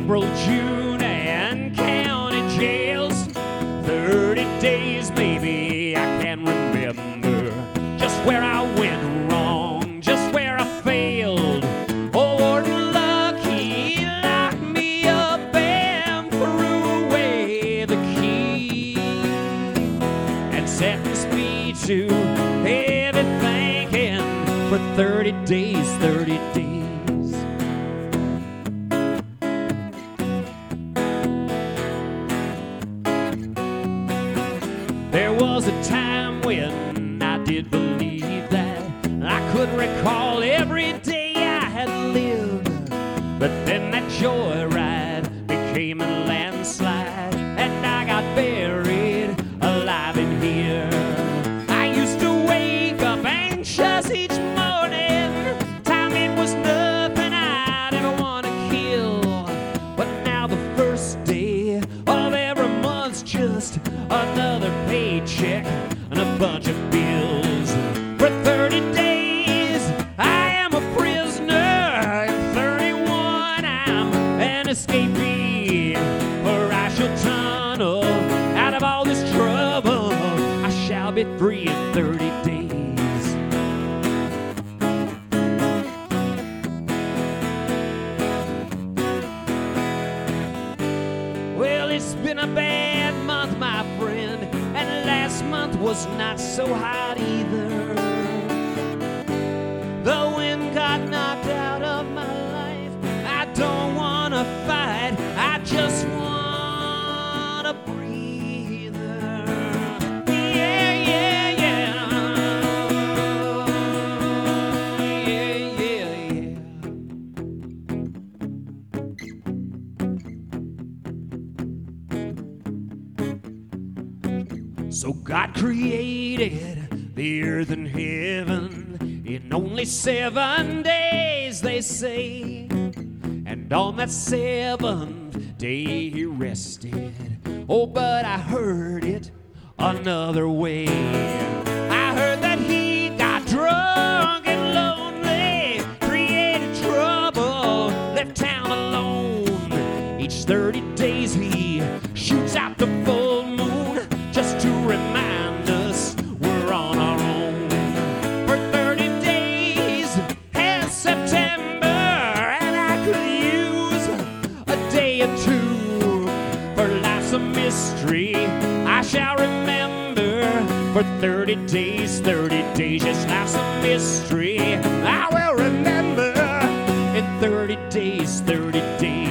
April, June, and county jails. 30 days, maybe I can remember just where I went wrong, just where I failed. Oh, Lord, lucky, locked me up and threw away the key and sentenced me to heavy thinking for 30 days, 30 days. There was a time when I did believe that I could recall every day I had lived. But then that joyride became a landslide, and I got buried alive in here. I used to wake up anxious each morning. Time it was nothing I'd ever want to kill. But now the first day of every month's just another paycheck and a bunch of bills. For 30 days I am a prisoner, and 31 I'm an escapee. For I shall tunnel out of all this trouble. I shall be free in 30 days. Well, it's been a bad month, my friend, and last month was not so hot either. The wind got knocked out of my life. I don't want to fight, I just want to breathe. Yeah, yeah, yeah. Yeah, yeah, yeah. So God created the earth and heaven in only 7 days, they say. And on that 7th day he rested. Oh, but I heard it another way. I heard that he got drunk and lonely, created trouble, left town alone. Each 30 days he shoots out the full moon just to remind us we're on our own. For 30 days has September, and I could use a day or two. For life's a mystery I shall remember. For 30 days, 30 days, yes, life's a mystery I will remember. In 30 days, 30 days.